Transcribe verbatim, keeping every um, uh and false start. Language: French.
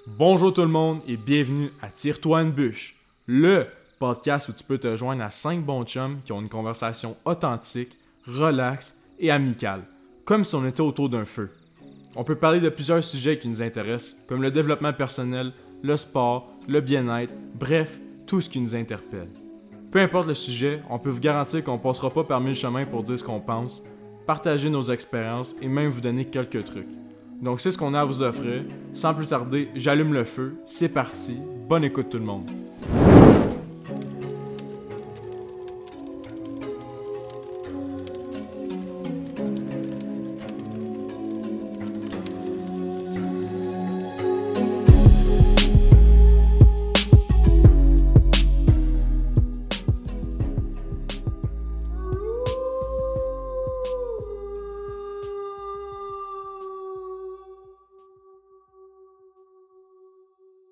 Bonjour tout le monde et bienvenue à Tire-toi une bûche, le podcast où tu peux te joindre à cinq bons chums qui ont une conversation authentique, relaxe et amicale, comme si on était autour d'un feu. On peut parler de plusieurs sujets qui nous intéressent, comme le développement personnel, le sport, le bien-être, bref, tout ce qui nous interpelle. Peu importe le sujet, on peut vous garantir qu'on ne passera pas par mille chemins pour dire ce qu'on pense, partager nos expériences et même vous donner quelques trucs. Donc c'est ce qu'on a à vous offrir. Sans plus tarder, j'allume le feu. C'est parti. Bonne écoute tout le monde.